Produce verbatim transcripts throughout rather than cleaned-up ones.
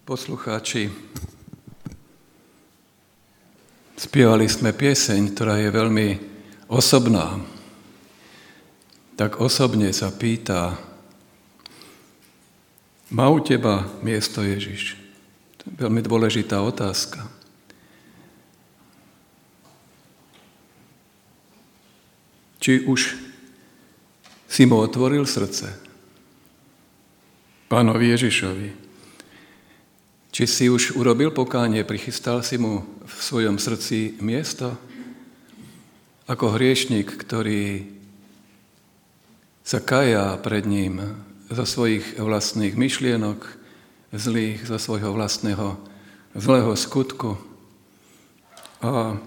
poslucháči, spievali sme pieseň, ktorá je veľmi osobná. Tak osobne sa pýta, má u teba miesto Ježiš? To je veľmi dôležitá otázka. Či už si mu otvoril srdce? Pánovi Ježišovi. Či si už urobil pokánie, prichystal si mu v svojom srdci miesto? Ako hriešnik, ktorý sa kajá pred ním zo svojich vlastných myšlienok, zlých, zo svojho vlastného zlého skutku a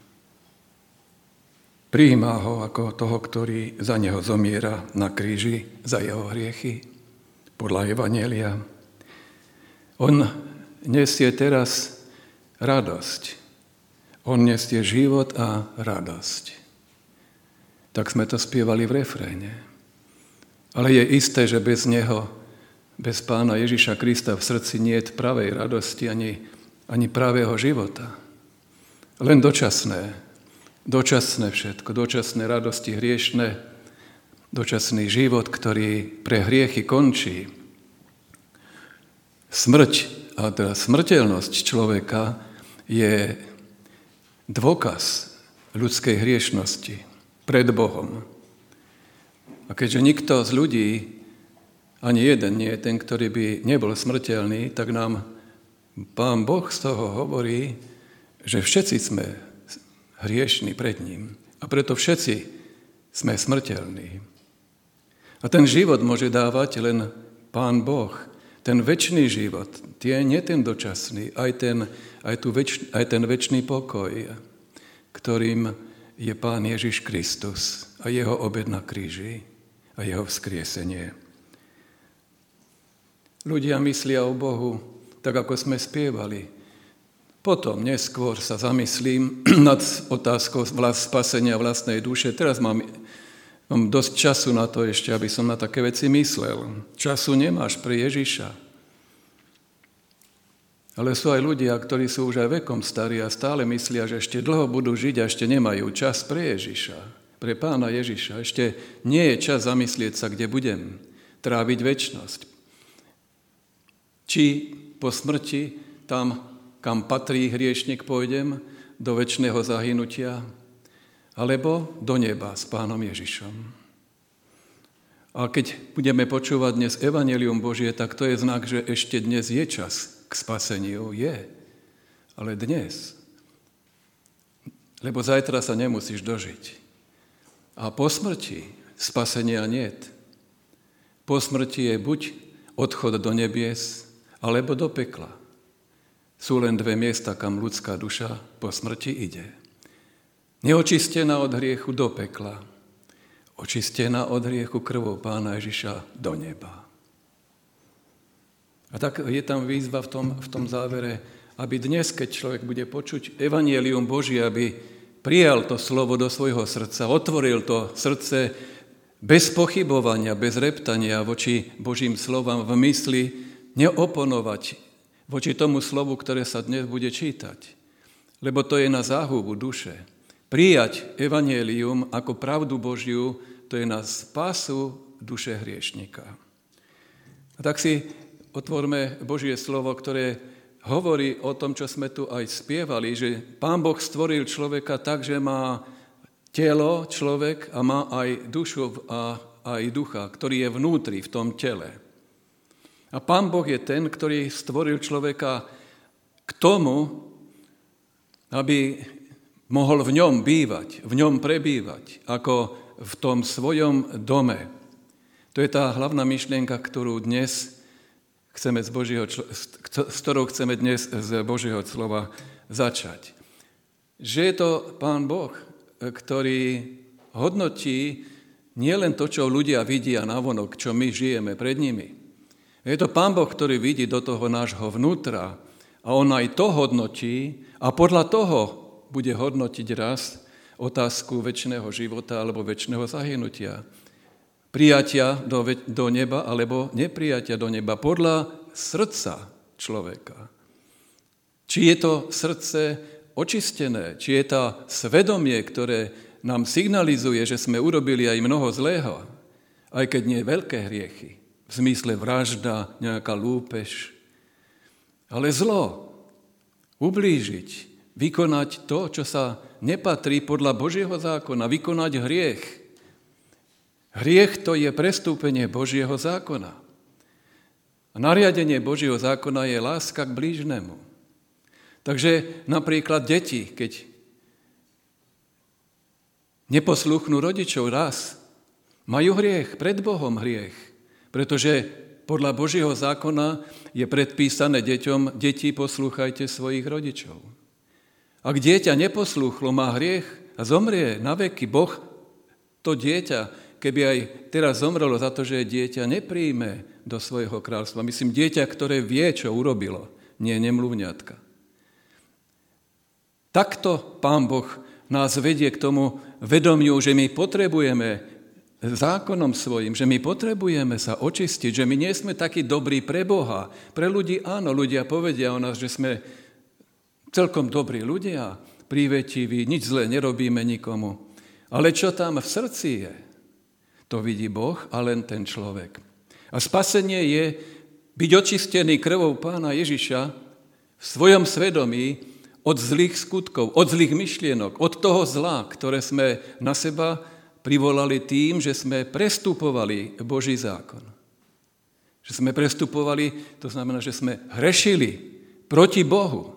prijíma ho ako toho, ktorý za neho zomiera na kríži, za jeho hriechy, podľa Evanjelia. On nesie teraz radosť. On nesie život a radosť. Tak sme to spievali v refréne. Ale je isté, že bez neho, bez Pána Ježiša Krista v srdci nie je pravej radosti ani, ani pravého života. Len dočasné. Dočasné všetko. Dočasné radosti hriešne. Dočasný život, ktorý pre hriechy končí. Smrť, a teda smrteľnosť človeka je dôkaz ľudskej hriešnosti pred Bohom. A keďže nikto z ľudí, ani jeden nie je ten, ktorý by nebol smrteľný, tak nám Pán Boh z toho hovorí, že všetci sme hriešni pred ním. A preto všetci sme smrteľní. A ten život môže dávať len Pán Boh. Ten večný život, tie nie ten dočasný, aj ten, aj, tu več, aj ten večný pokoj, ktorým je Pán Ježiš Kristus a jeho obed na kríži a jeho vzkriesenie. Ľudia myslia o Bohu, tak ako sme spievali. Potom neskôr sa zamyslím nad otázkou vlast, spasenia vlastnej duše. Teraz mám, mám dosť času na to ešte, aby som na také veci myslel. Času nemáš pre Ježiša. Ale sú aj ľudia, ktorí sú už aj vekom starí a stále myslia, že ešte dlho budú žiť a ešte nemajú čas pre Ježiša, pre Pána Ježiša. Ešte nie je čas zamyslieť sa, kde budem tráviť večnosť. Či po smrti tam, kam patrí hriešnik, pôjdem do večného zahynutia, alebo do neba s Pánom Ježišom. A keď budeme počúvať dnes Evanjelium Božie, tak to je znak, že ešte dnes je čas k spaseniu. Je. Ale dnes. Lebo zajtra sa nemusíš dožiť. A po smrti spasenia niet. Po smrti je buď odchod do nebies, alebo do pekla. Sú len dve miesta, kam ľudská duša po smrti ide. Neočistená od hriechu do pekla. Očistená od hriechu krvou Pána Ježiša do neba. A tak je tam výzva v tom, v tom závere, aby dnes, keď človek bude počuť Evanjelium Božie, aby prijal to slovo do svojho srdca, otvoril to srdce bez pochybovania, bez reptania voči Božím slovám v mysli, neoponovať voči tomu slovu, ktoré sa dnes bude čítať. Lebo to je na záhubu duše. Prijať Evanjelium ako pravdu Božiu, to je na spásu duše hriešnika. A tak si otvorme Božie slovo, ktoré hovorí o tom, čo sme tu aj spievali, že Pán Boh stvoril človeka tak, že má telo človek a má aj dušu a aj ducha, ktorý je vnútri v tom tele. A Pán Boh je ten, ktorý stvoril človeka k tomu, aby mohol v ňom bývať, v ňom prebývať, ako v tom svojom dome. To je tá hlavná myšlienka, ktorú dnes chceme z Božieho, s ktorou chceme dnes z Božieho slova začať. Že je to Pán Boh, ktorý hodnotí nielen to, čo ľudia vidia navonok, čo my žijeme pred nimi. Je to Pán Boh, ktorý vidí do toho nášho vnútra a on aj to hodnotí a podľa toho bude hodnotiť raz otázku večného života alebo večného zahynutia. Prijatia do, do neba alebo neprijatia do neba podľa srdca človeka. Či je to srdce očistené, či je to svedomie, ktoré nám signalizuje, že sme urobili aj mnoho zlého, aj keď nie veľké hriechy, v zmysle vražda, nejaká lúpež, ale zlo, ublížiť, vykonať to, čo sa nepatrí podľa Božieho zákona, vykonať hriech. Hriech to je prestúpenie Božieho zákona. A nariadenie Božieho zákona je láska k blížnemu. Takže napríklad deti, keď neposlúchnú rodičov raz, majú hriech, pred Bohom hriech, pretože podľa Božieho zákona je predpísané deťom, deti, poslúchajte svojich rodičov. Ak dieťa neposlúchlo, má hriech a zomrie na veky, Boh to dieťa, keby aj teraz zomrelo za to, že dieťa nepríjme do svojho kráľstva. Myslím, dieťa, ktoré vie, čo urobilo, nie nemluvňatka. Takto Pán Boh nás vedie k tomu vedomiu, že my potrebujeme zákonom svojim, že my potrebujeme sa očistiť, že my nie sme takí dobrí pre Boha. Pre ľudí áno, ľudia povedia o nás, že sme celkom dobrí ľudia, prívetiví, nič zlé nerobíme nikomu. Ale čo tam v srdci je, to vidí Boh a len ten človek. A spasenie je byť očistený krvou Pána Ježiša v svojom svedomí od zlých skutkov, od zlých myšlienok, od toho zla, ktoré sme na seba privolali tým, že sme prestupovali Boží zákon. Že sme prestupovali, to znamená, že sme hrešili proti Bohu.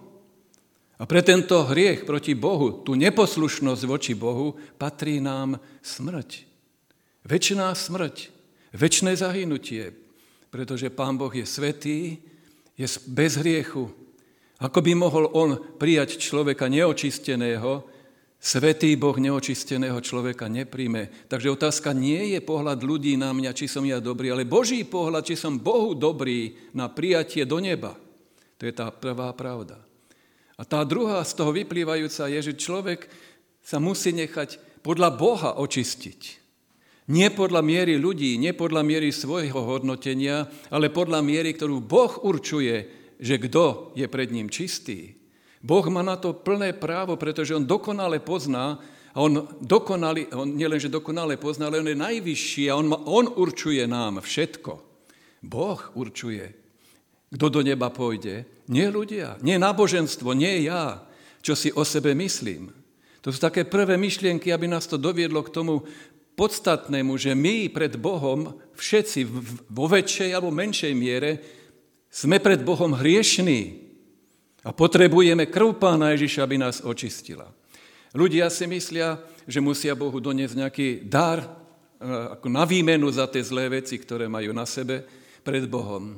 A pre tento hriech proti Bohu, tú neposlušnosť voči Bohu, patrí nám smrť. Večná smrť, večné zahynutie, pretože Pán Boh je svätý, je bez hriechu. Ako by mohol on prijať človeka neočisteného, svätý Boh neočisteného človeka nepríjme. Takže otázka nie je pohľad ľudí na mňa, či som ja dobrý, ale Boží pohľad, či som Bohu dobrý na prijatie do neba. To je tá prvá pravda. A tá druhá z toho vyplývajúca je, že človek sa musí nechať podľa Boha očistiť. Nie podľa miery ľudí, nie podľa miery svojho hodnotenia, ale podľa miery, ktorú Boh určuje, že kto je pred ním čistý. Boh má na to plné právo, pretože on dokonale pozná, a on dokonale, on nielenže dokonale pozná, ale on je najvyšší a on, on určuje nám všetko. Boh určuje, kto do neba pôjde. Nie ľudia, nie náboženstvo, nie ja, čo si o sebe myslím. To sú také prvé myšlienky, aby nás to doviedlo k tomu podstatnému, že my pred Bohom, všetci vo väčšej alebo menšej miere, sme pred Bohom hriešní a potrebujeme krv Pána Ježiša, aby nás očistila. Ľudia si myslia, že musia Bohu doniesť nejaký dar ako na výmenu za tie zlé veci, ktoré majú na sebe pred Bohom.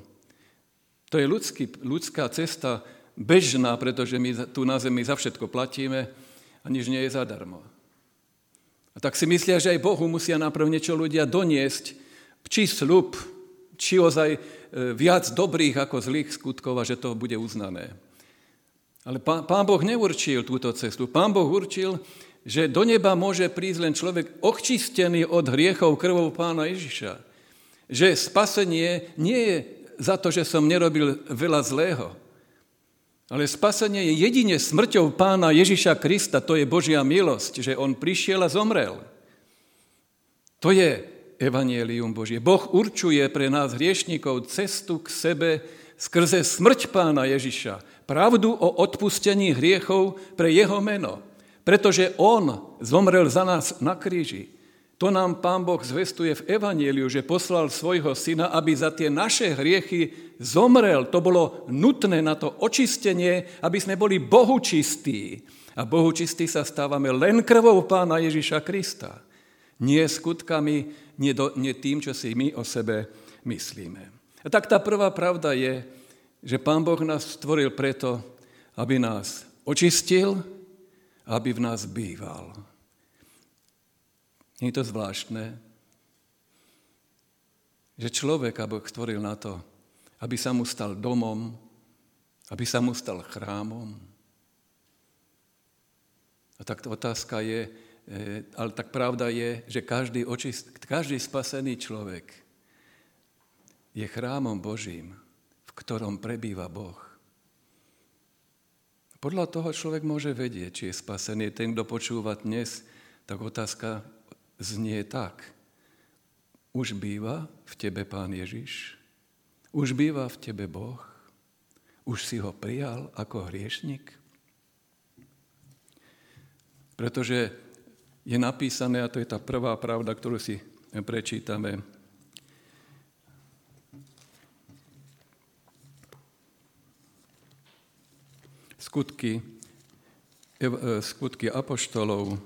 To je ľudský, ľudská cesta bežná, pretože my tu na zemi za všetko platíme a nič nie je zadarmo. A tak si myslia, že aj Bohu musia najprv niečo ľudia doniesť, či sľub, či ozaj viac dobrých ako zlých skutkov a že to bude uznané. Ale Pán, Pán Boh neurčil túto cestu. Pán Boh určil, že do neba môže prísť len človek očistený od hriechov krvou Pána Ježiša. Že spasenie nie je za to, že som nerobil veľa zlého, ale spasenie je jedine smrťou Pána Ježiša Krista, to je Božia milosť, že on prišiel a zomrel. To je evanjelium Božie. Boh určuje pre nás hriešnikov cestu k sebe skrze smrť Pána Ježiša, pravdu o odpustení hriechov pre jeho meno, pretože on zomrel za nás na kríži. To nám Pán Boh zvestuje v evanjeliu, že poslal svojho syna, aby za tie naše hriechy zomrel. To bolo nutné na to očistenie, aby sme boli Bohu čistí. A Bohu čistí sa stávame len krvou Pána Ježiša Krista. Nie skutkami, nie, do, nie tým, čo si my o sebe myslíme. A tak tá prvá pravda je, že Pán Boh nás stvoril preto, aby nás očistil, aby v nás býval. Nie je to zvláštne, že človeka Boh stvoril na to, aby sa mu stal domom, aby sa mu stal chrámom. A tak otázka je, ale tak pravda je, že každý, očist, každý spasený človek je chrámom Božím, v ktorom prebýva Boh. Podľa toho človek môže vedieť, či je spasený. Ten, kto počúva dnes, tak otázka znie tak. Už býva v tebe Pán Ježiš? Už býva v tebe Boh? Už si ho prijal ako hriešnik? Pretože je napísané, a to je tá prvá pravda, ktorú si prečítame, Skutky, skutky apoštolov,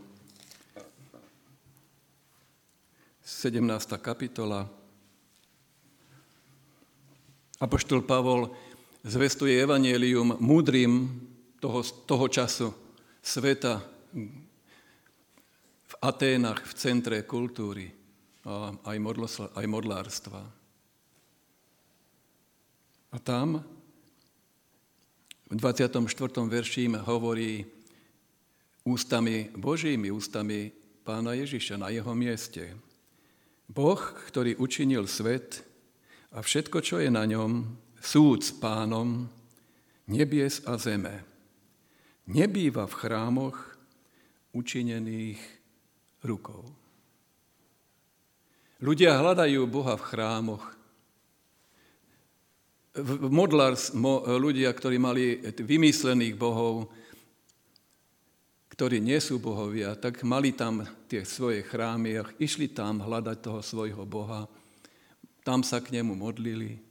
sedemnásta kapitola. Apoštol Pavol zvestuje evanjelium múdrym toho, toho času sveta v Aténach, v centre kultúry a aj, modlosla, aj modlárstva. A tam v dvadsiatom štvrtom verši hovorí ústami Božími, ústami Pána Ježiša na jeho mieste. Boh, ktorý učinil svet a všetko, čo je na ňom, súd s Pánom, nebies a zeme, nebýva v chrámoch učinených rukou. Ľudia hľadajú Boha v chrámoch. Modlárs, ľudia, ktorí mali vymyslených bohov, ktorí nie sú bohovia, tak mali tam tie svoje chrámy a išli tam hľadať toho svojho Boha. Tam sa k nemu modlili.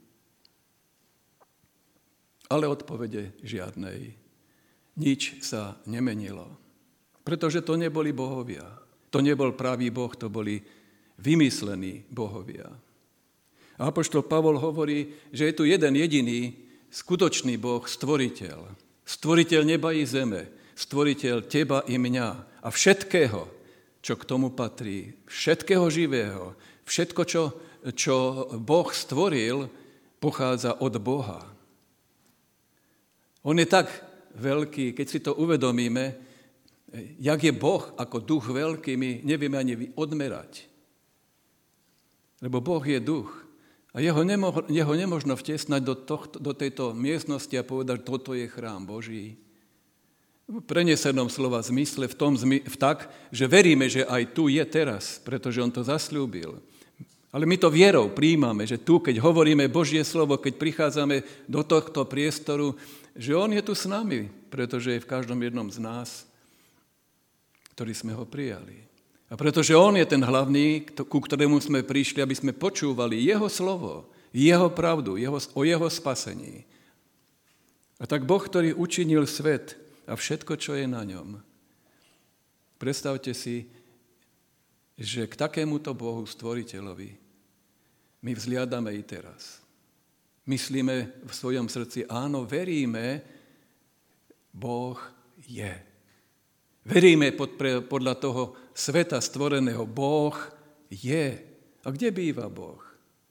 Ale odpovede žiadnej. Nič sa nemenilo. Pretože to neboli bohovia. To nebol pravý Boh, to boli vymyslení bohovia. A apoštol Pavol hovorí, že je tu jeden jediný skutočný Boh, stvoriteľ. Stvoriteľ neba i zeme, stvoriteľ teba i mňa a všetkého, čo k tomu patrí, všetkého živého, všetko, čo, čo Boh stvoril, pochádza od Boha. On je tak veľký, keď si to uvedomíme, jak je Boh ako duch veľký, my nevieme ani odmerať. Lebo Boh je duch. A jeho, nemo, jeho nemožno vtesnať do, tohto, do tejto miestnosti a povedať, toto je chrám Boží. V prenesenom slova zmysle, v tom v tak, že veríme, že aj tu je teraz, pretože on to zasľúbil. Ale my to vierou prijímame, že tu, keď hovoríme Božie slovo, keď prichádzame do tohto priestoru, že on je tu s nami, pretože je v každom jednom z nás, ktorý sme ho prijali. A pretože on je ten hlavný, ku ktorému sme prišli, aby sme počúvali jeho slovo, jeho pravdu, jeho, o jeho spasení. A tak Boh, ktorý učinil svet a všetko, čo je na ňom. Predstavte si, že k takémuto Bohu, stvoriteľovi, my vzliadame i teraz. Myslíme v svojom srdci, áno, veríme, Boh je. Veríme pod, pre, podľa toho sveta stvoreného. Boh je. A kde býva Boh?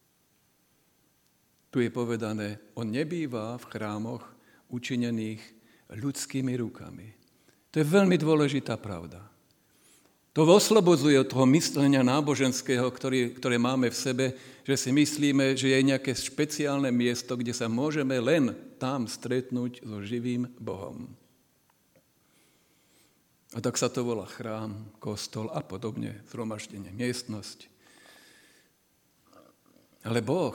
Tu je povedané, on nebýva v chrámoch učinených ľudskými rukami. To je veľmi dôležitá pravda. To oslobodzuje od toho myslenia náboženského, ktorý, ktoré máme v sebe, že si myslíme, že je nejaké špeciálne miesto, kde sa môžeme len tam stretnúť so živým Bohom. A tak sa to volá chrám, kostol a podobne, zhromaždenie, miestnosť. Ale Boh,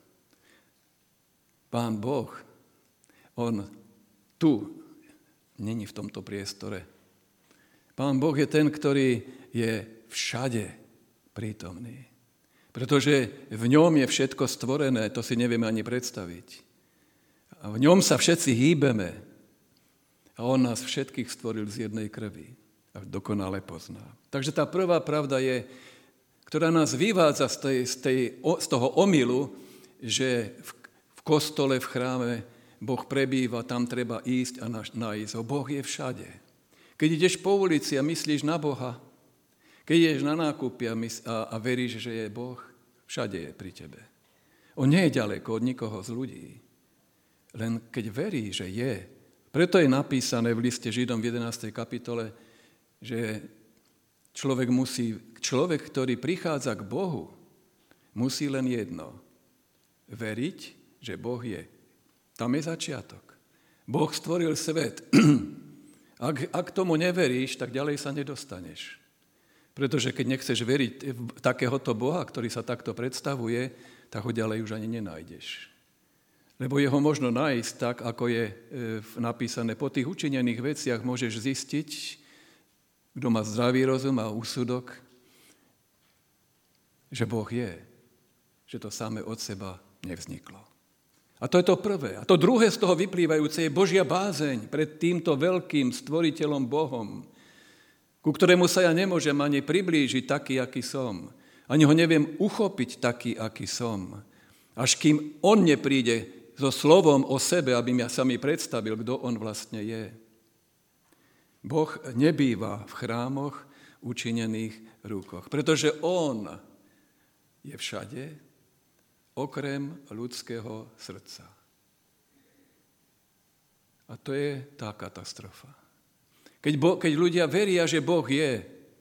Pán Boh, on tu není v tomto priestore. Pán Boh je ten, ktorý je všade prítomný. Pretože v ňom je všetko stvorené, to si nevieme ani predstaviť. A v ňom sa všetci hýbeme. A on nás všetkých stvoril z jednej krvi a dokonale pozná. Takže tá prvá pravda je, ktorá nás vyvádza z, tej, z, tej, z toho omylu, že v, v kostole, v chráme Boh prebýva, tam treba ísť a nájsť ho. Boh je všade. Keď ideš po ulici a myslíš na Boha, keď ideš na nákupy a, mysl, a, a veríš, že je Boh, všade je pri tebe. On nie je ďaleko od nikoho z ľudí. Len keď verí, že je. Preto je napísané v liste Židom v jedenástej kapitole, že človek musí, človek, ktorý prichádza k Bohu, musí len jedno. Veriť, že Boh je. Tam je začiatok. Boh stvoril svet. Ak, ak tomu neveríš, tak ďalej sa nedostaneš. Pretože keď nechceš veriť v takéhoto Boha, ktorý sa takto predstavuje, tak ho ďalej už ani nenájdeš. Lebo jeho možno nájsť tak, ako je napísané. Po tých učinených veciach môžeš zistiť, kto má zdravý rozum a úsudok, že Boh je, že to samé od seba nevzniklo. A to je to prvé. A to druhé z toho vyplývajúce je Božia bázeň pred týmto veľkým stvoriteľom Bohom, ku ktorému sa ja nemôžem ani priblížiť taký, aký som. Ani ho neviem uchopiť taký, aký som. Až kým on nepríde so slovom o sebe, aby mi sa mi predstavil, kto on vlastne je. Boh nebýva v chrámoch učinených rúkoch, pretože on je všade, okrem ľudského srdca. A to je tá katastrofa. Keď, bo, keď ľudia veria, že Boh je,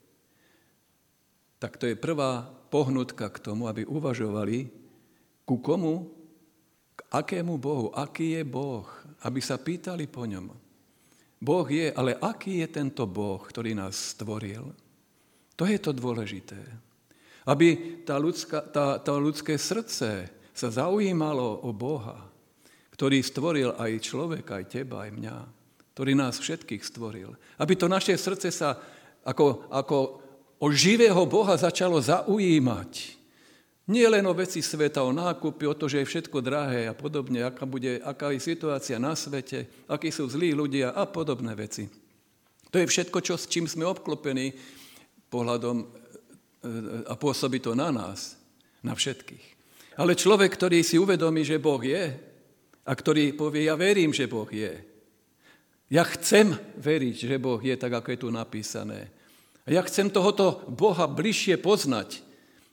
tak to je prvá pohnutka k tomu, aby uvažovali, ku komu, k akému Bohu, aký je Boh, aby sa pýtali po ňom. Boh je, ale aký je tento Boh, ktorý nás stvoril? To je to dôležité. Aby tá ľudská, tá, tá ľudské srdce sa zaujímalo o Boha, ktorý stvoril aj človeka, aj teba, aj mňa, ktorý nás všetkých stvoril. Aby to naše srdce sa ako, ako o živého Boha začalo zaujímať. Nie len o veci sveta, o nákupy, o to, že je všetko drahé a podobne, aká, bude, aká je situácia na svete, akí sú zlí ľudia a podobné veci. To je všetko, čo, s čím sme obklopení pohľadom a pôsobí to na nás, na všetkých. Ale človek, ktorý si uvedomí, že Boh je a ktorý povie, ja verím, že Boh je. Ja chcem veriť, že Boh je, tak ako je tu napísané. A ja chcem tohoto Boha bližšie poznať.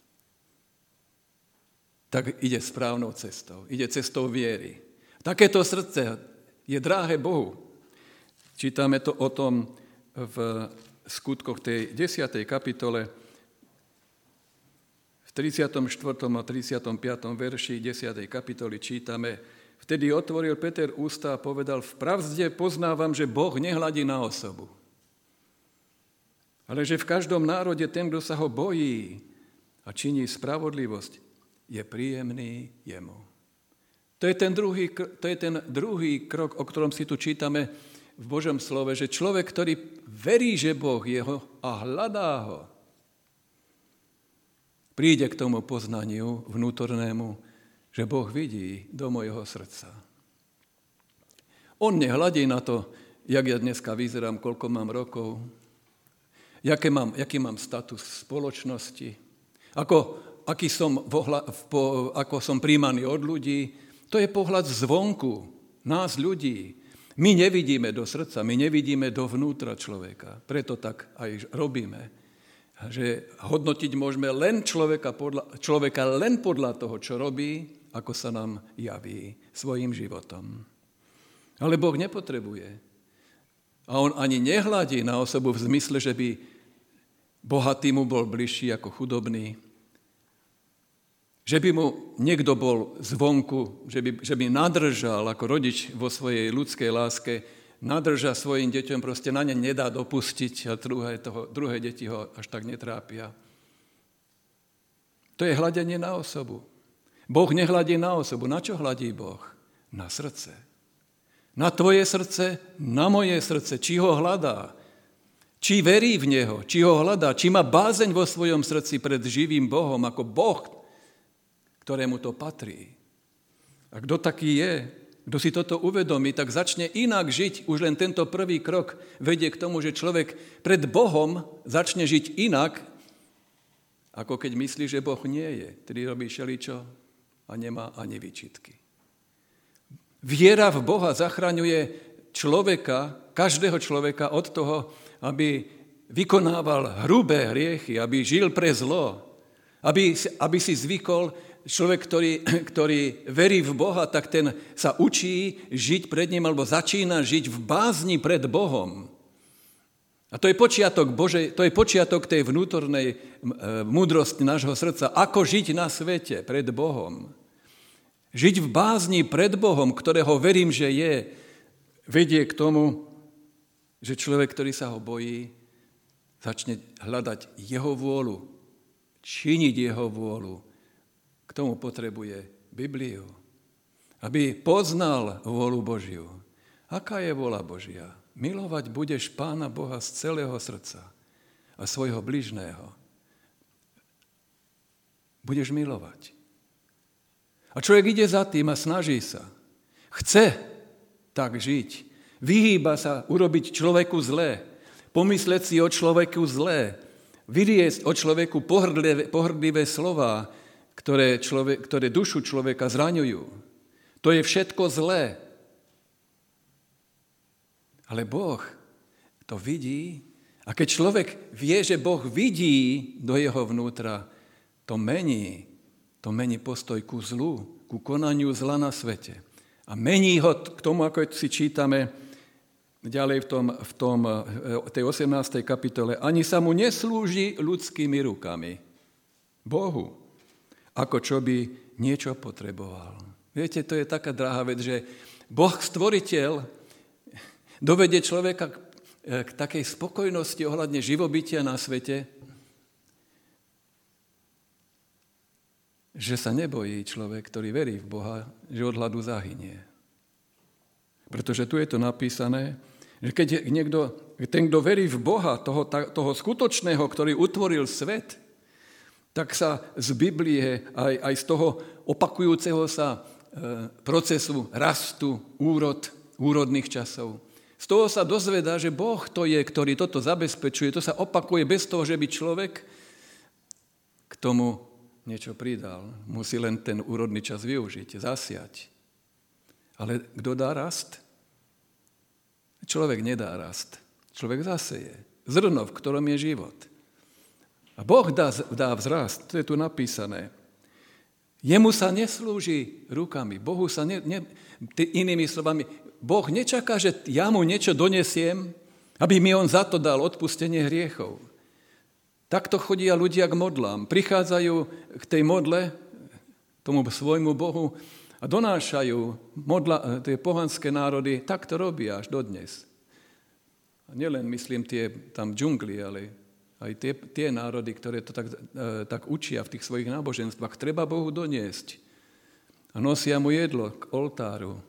Tak ide správnou cestou, ide cestou viery. Takéto srdce je drahé Bohu. Čítame to o tom v skutkoch tej desiatej kapitole, v tridsiatom štvrtom a tridsiatom piatom verši desiatej kapitoly čítame: Vtedy otvoril Peter ústa a povedal: Vpravde poznávam, že Boh nehľadí na osobu, ale že v každom národe ten, kto sa ho bojí a činí spravodlivosť, je príjemný jemu. To je ten druhý, to je ten druhý krok, o ktorom si tu čítame v Božom slove, že človek, ktorý verí, že Boh je ho a hľadá ho, príde k tomu poznaniu vnútornému, že Boh vidí do mojho srdca. On nehľadí na to, jak ja dneska vyzerám, koľko mám rokov, jaký mám, jaký mám status v spoločnosti, ako, aký som, vohla, po, ako som príjmaný od ľudí. To je pohľad zvonku, nás ľudí. My nevidíme do srdca, my nevidíme dovnútra človeka. Preto tak aj robíme. Že hodnotiť môžeme len človeka, podľa, človeka len podľa toho, čo robí, ako sa nám javí svojím životom. Ale Boh nepotrebuje. A on ani nehľadí na osobu v zmysle, že by bohatý mu bol bližší ako chudobný. Že by mu niekto bol zvonku, že by, že by nadržal ako rodič vo svojej ľudskej láske, nadrža svojim deťom, proste na ne nedá dopustiť a druhé, toho, druhé deti ho až tak netrápia. To je hľadenie na osobu. Boh nehľadí na osobu. Na čo hľadí Boh? Na srdce. Na tvoje srdce, na moje srdce. Či ho hľadá? Či verí v neho? Či ho hľadá? Či má bázeň vo svojom srdci pred živým Bohom ako Boh, ktorému to patrí? A kto taký je? Kto si toto uvedomí, tak začne inak žiť. Už len tento prvý krok vedie k tomu, že človek pred Bohom začne žiť inak, ako keď myslí, že Boh nie je. Tedy robí šeličo a nemá ani výčitky. Viera v Boha zachraňuje človeka, každého človeka od toho, aby vykonával hrubé hriechy, aby žil pre zlo, aby, aby si zvykol. Človek, ktorý, ktorý verí v Boha, tak ten sa učí žiť pred ním, alebo začína žiť v bázni pred Bohom. A to je počiatok Božej, to je počiatok tej vnútornej múdrosti nášho srdca, ako žiť na svete pred Bohom. Žiť v bázni pred Bohom, ktorého verím, že je, vedie k tomu, že človek, ktorý sa ho bojí, začne hľadať jeho vôľu, činiť jeho vôľu. K tomu potrebuje Bibliu, aby poznal vôľu Božiu. Aká je vôľa Božia? Milovať budeš Pána Boha z celého srdca a svojho bližného. Budeš milovať. A človek ide za tým a snaží sa. Chce tak žiť. Vyhýba sa urobiť človeku zlé. Pomysleť si o človeku zlé. Vyriesť o človeku pohrdlivé, pohrdlivé slová, ktoré, človek, ktoré dušu človeka zraňujú. To je všetko zlé. Ale Boh to vidí. A keď človek vie, že Boh vidí do jeho vnútra, to mení, to mení postoj ku zlu, ku konaniu zla na svete. A mení ho k tomu, ako si čítame ďalej v, tom, v tom, tej osemnástej kapitole. Ani sa mu neslúži ľudskými rukami. Bohu. Ako čo by niečo potreboval. Viete, to je taká drahá vec, že Boh stvoriteľ dovedie človeka k takej spokojnosti ohľadne živobytia na svete, že sa nebojí človek, ktorý verí v Boha, že od hladu zahynie. Pretože tu je to napísané, že keď niekto, ten, kto verí v Boha, toho, toho skutočného, ktorý utvoril svet, tak sa z Biblie, aj, aj z toho opakujúceho sa procesu rastu, úrod, úrodných časov, z toho sa dozvedá, že Boh to je, ktorý toto zabezpečuje, to sa opakuje bez toho, že by človek k tomu niečo pridal. Musí len ten úrodný čas využiť, zasiať. Ale kto dá rast? Človek nedá rast. Človek zaseje. Zrno, v ktorom je život. A Boh dá, dá vzrast. To je tu napísané. Jemu sa neslúži rukami. Bohu sa ne, ne, inými slovami, Boh nečaká, že ja mu niečo donesiem, aby mi on za to dal odpustenie hriechov. Takto chodia ľudia k modlám. Prichádzajú k tej modle, tomu svojmu Bohu a donášajú modla, tie pohanské národy. Tak to robia až dodnes. A nielen, myslím, tie tam džungli, ale aj tie, tie národy, ktoré to tak, tak učia v tých svojich náboženstvách. Treba Bohu doniesť. A nosia mu jedlo k oltáru.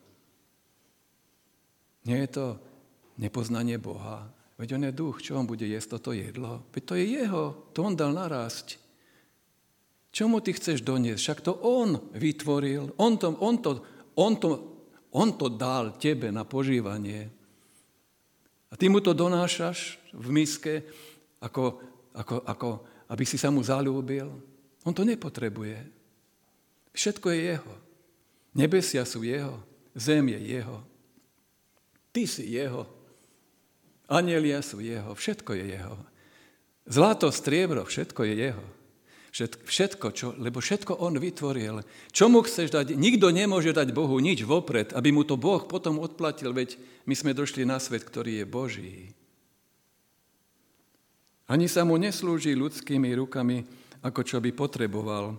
Nie je to nepoznanie Boha. Veď on je duch, čo on bude jesť toto jedlo? Veď to je jeho, to on dal narásť. Čomu ty chceš doniesť? Však to on vytvoril, on to, on to, on to, on to dal tebe na požívanie. A ty mu to donášaš v miske, ako, ako, ako aby si sa mu zaľúbil. On to nepotrebuje. Všetko je jeho. Nebesia sú jeho, zem je jeho. Ty si jeho. Anjelia sú jeho, všetko je jeho. Zlato, striebro, všetko je jeho. Všetko, čo, lebo všetko on vytvoril. Čo mu chceš dať? Nikto nemôže dať Bohu nič vopred, aby mu to Boh potom odplatil, veď my sme došli na svet, ktorý je Boží. Ani sa mu neslúži ľudskými rukami, ako čo by potreboval.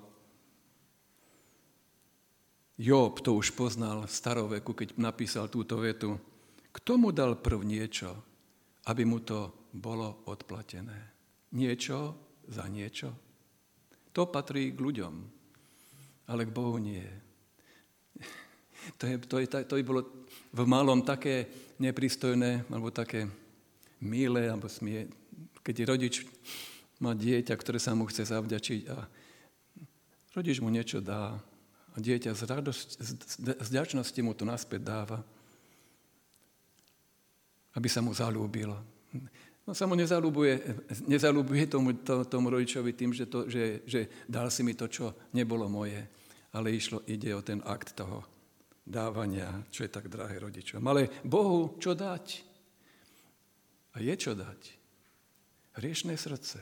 Job to už poznal v staroveku, keď napísal túto vetu. Kto mu dal prv niečo, aby mu to bolo odplatené? Niečo za niečo? To patrí k ľuďom, ale k Bohu nie. To, je, to, je, to by bolo v malom také nepristojné, alebo také milé, alebo smie, keď rodič má dieťa, ktoré sa mu chce zavďačiť a rodič mu niečo dá a dieťa z, radosť, z vďačnosti mu to naspäť dáva, aby sa mu zalúbil. No sa mu nezalúbuje, nezalúbuje tomu, to, tomu rodičovi tým, že, to, že, že dal si mi to, čo nebolo moje, ale išlo, ide o ten akt toho dávania, čo je tak drahé rodičom. Ale Bohu čo dať? A je čo dať? Hriešné srdce.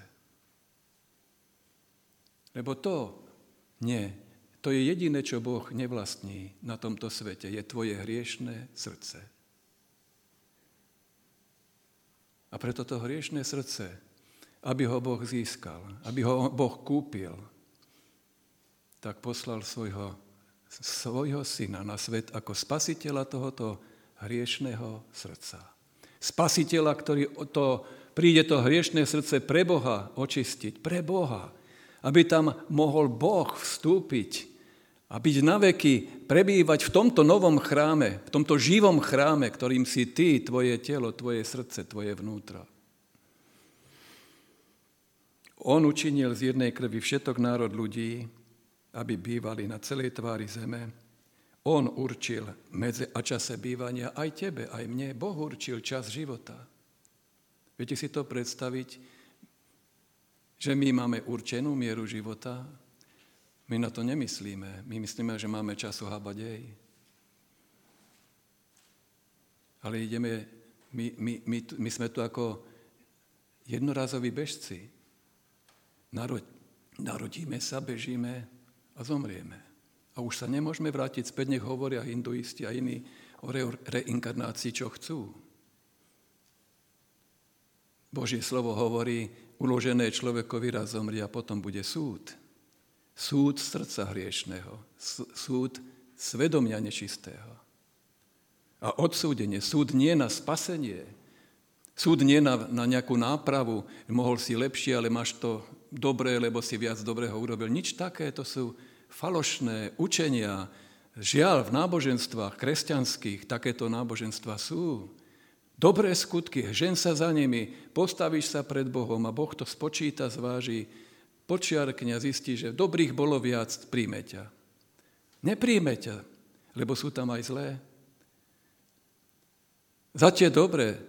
Lebo to nie, to je jediné, čo Boh nevlastní na tomto svete, je tvoje hriešné srdce. A preto to hriešné srdce, aby ho Boh získal, aby ho Boh kúpil, tak poslal svojho svojho syna na svet ako spasiteľa tohoto hriešného srdca. Spasiteľa, ktorý to, príde to hriešné srdce pre Boha očistiť, pre Boha, aby tam mohol Boh vstúpiť a byť naveky, prebývať v tomto novom chráme, v tomto živom chráme, ktorým si ty, tvoje telo, tvoje srdce, tvoje vnútro. On učinil z jednej krvi všetok národ ľudí, aby bývali na celej tvári zeme. On určil medze a čase bývania aj tebe, aj mne. Boh určil čas života. Viete si to predstaviť, že my máme určenú mieru života? My na to nemyslíme. My myslíme, že máme času habadej. Ale ideme, my, my, my, my sme tu ako jednorazoví bežci. Narod, narodíme sa, bežíme a zomrieme. A už sa nemôžeme vrátiť späť, nech hovoria hinduisti a iní o re- reinkarnácii, čo chcú. Božie slovo hovorí, uložené človekovi raz zomrie a potom bude súd. Súd srdca hriešného, súd svedomia nečistého. A odsúdenie, súd nie na spasenie, súd nie na, na nejakú nápravu, mohol si lepšie, ale máš to dobré, lebo si viac dobrého urobil. Nič také, to sú falošné učenia. Žiaľ, v náboženstvách kresťanských takéto náboženstva sú. Dobré skutky, žen sa za nimi, postavíš sa pred Bohom a Boh to spočíta, zváži, počiarkne a zistí, že dobrých bolo viac, príjme ťa. Nepríjme ťa, lebo sú tam aj zlé. Za tie dobré,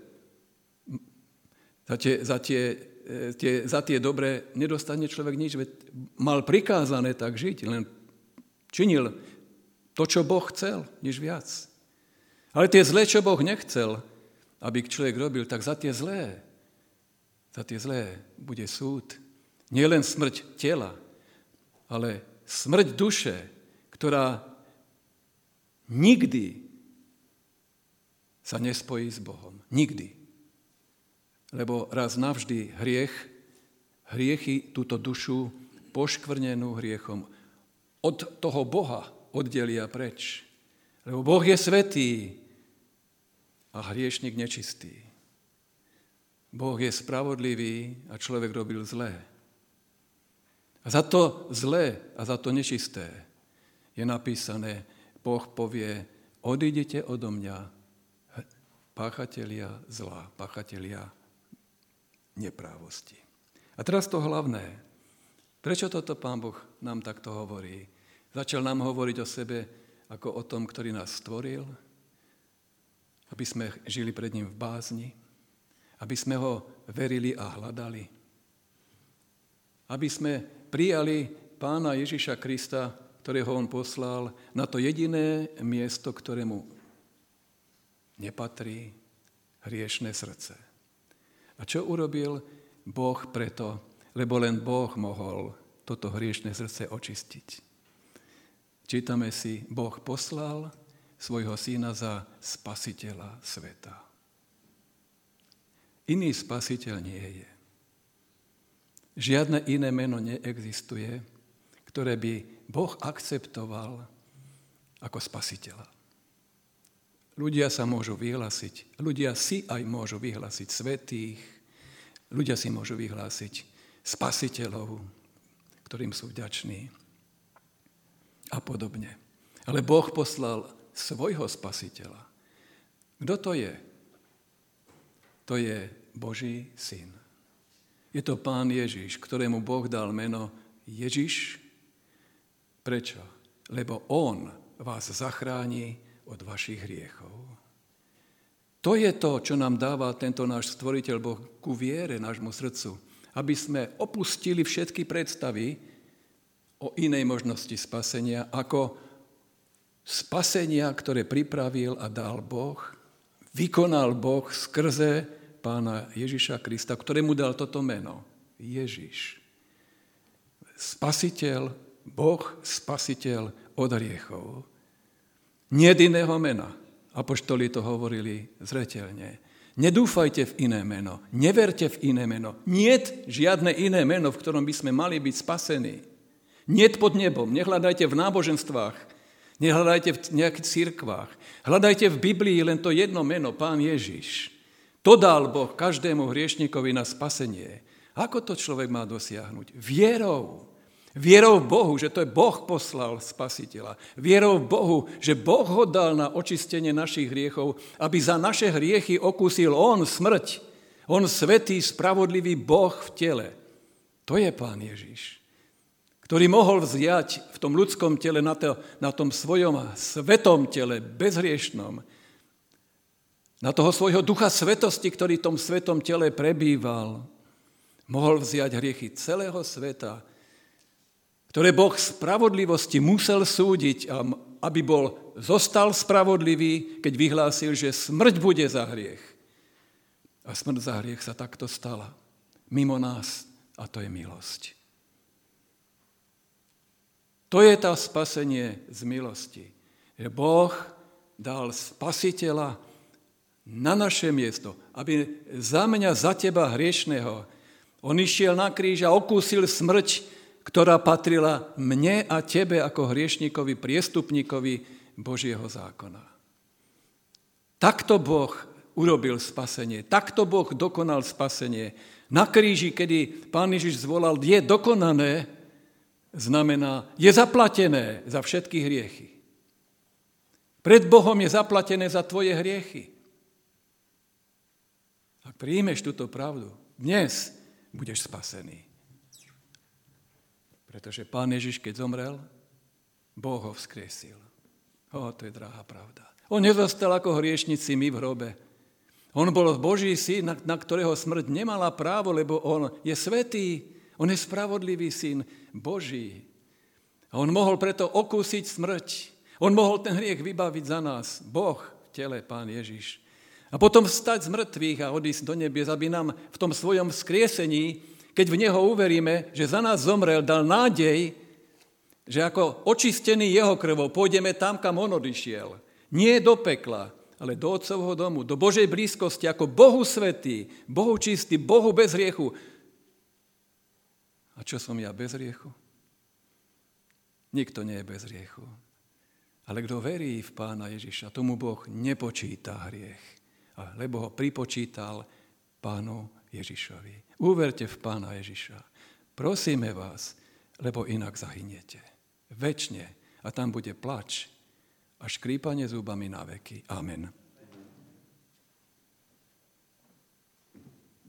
za tie, za tie, tie, za tie dobré nedostane človek nič, veď mal prikázané tak žiť, len činil to, čo Boh chcel, nič viac. Ale tie zlé, čo Boh nechcel, aby človek robil, tak za tie zlé, za tie zlé bude súd. Nie len smrť tela, ale smrť duše, ktorá nikdy sa nespojí s Bohom. Nikdy. Lebo raz navždy hriech, hriechy túto dušu poškvrnenú hriechom od toho Boha oddelia preč. Lebo Boh je svätý a hriešnik nečistý. Boh je spravodlivý a človek robil zlé. A za to zlé a za to nečisté je napísané, Boh povie, odídete odo mňa, páchatelia zla, páchatelia neprávosti. A teraz to hlavné. Prečo toto Pán Boh nám takto hovorí? Začal nám hovoriť o sebe ako o tom, ktorý nás stvoril, aby sme žili pred ním v bázni, aby sme ho verili a hľadali, aby sme prijali Pána Ježiša Krista, ktorého on poslal na to jediné miesto, ktorému nepatrí, hriešné srdce. A čo urobil Boh preto? Lebo len Boh mohol toto hriešné srdce očistiť. Čítame si, Boh poslal svojho syna za spasiteľa sveta. Iný spasiteľ nie je. Žiadne iné meno neexistuje, ktoré by Boh akceptoval ako spasiteľa. Ľudia sa môžu vyhlásiť, ľudia si aj môžu vyhlásiť svätých, ľudia si môžu vyhlásiť spasiteľov, ktorým sú vďační a podobne. Ale Boh poslal svojho spasiteľa. Kto to je? To je Boží syn. Je to Pán Ježiš, ktorému Boh dal meno Ježiš. Prečo? Lebo on vás zachráni od vašich hriechov. To je to, čo nám dáva tento náš stvoriteľ Boh ku viere, nášmu srdcu. Aby sme opustili všetky predstavy o inej možnosti spasenia, ako spasenia, ktoré pripravil a dal Boh, vykonal Boh skrze Pána Ježiša Krista, ktorému dal toto meno. Ježiš. Spasiteľ, Boh spasiteľ od hriechov. Nie iného mena. Apoštoli to hovorili zreteľne. Nedúfajte v iné meno. Neverte v iné meno. Niet žiadne iné meno, v ktorom by sme mali byť spasení. Niet pod nebom. Nehľadajte v náboženstvách. Nehľadajte v nejakých cirkvách. Hľadajte v Biblii len to jedno meno, Pán Ježiš. To dal Boh každému hriešnikovi na spasenie. Ako to človek má dosiahnuť? Vierou. Vierou v Bohu, že to je Boh poslal Spasiteľa. Vierou v Bohu, že Boh ho dal na očistenie našich hriechov, aby za naše hriechy okúsil on smrť. On svätý, spravodlivý Boh v tele. To je Pán Ježiš, ktorý mohol vziať v tom ľudskom tele, na, to, na tom svojom svetom tele, bezhriešnom, na toho svojho ducha svetosti, ktorý v tom svetom tele prebýval, mohol vziať hriechy celého sveta, ktoré Boh spravodlivosti musel súdiť, aby bol, zostal spravodlivý, keď vyhlásil, že smrť bude za hriech. A smrť za hriech sa takto stala. Mimo nás. A to je milosť. To je tá spasenie z milosti. Že Boh dal Spasiteľa na naše miesto, aby za mňa, za teba hriešného, on išiel na kríž a okúsil smrť, ktorá patrila mne a tebe ako hriešnikovi, priestupníkovi Božieho zákona. Takto Boh urobil spasenie, takto Boh dokonal spasenie. Na kríži, kedy Pán Ježiš zvolal, je dokonané, znamená, je zaplatené za všetky hriechy. Pred Bohom je zaplatené za tvoje hriechy. Ak príjmeš túto pravdu, dnes budeš spasený. Pretože Pán Ježiš, keď zomrel, Boh ho vzkriesil. O, to je drahá pravda. On nezostal ako hriešnici my v hrobe. On bol Boží syn, na, na ktorého smrť nemala právo, lebo on je svätý, on je spravodlivý syn Boží. A on mohol preto okúsiť smrť. On mohol ten hriech vybaviť za nás. Boh v tele, Pán Ježiš. A potom vstať z mŕtvych a odísť do nebies, aby nám v tom svojom vzkriesení, keď v Neho uveríme, že za nás zomrel, dal nádej, že ako očistený jeho krvou pôjdeme tam, kam on odišiel. Nie do pekla, ale do Otcovho domu, do Božej blízkosti, ako Bohu svätý, Bohu čistý, Bohu bez hriechu. A čo som ja bez hriechu? Nikto nie je bez hriechu. Ale kto verí v Pána Ježiša, tomu Boh nepočíta hriech, lebo ho pripočítal Pánu Ježišovi. Uverte v Pána Ježiša. Prosíme vás, lebo inak zahyniete. Večne. A tam bude plač a škrípanie zúbami na veky. Amen.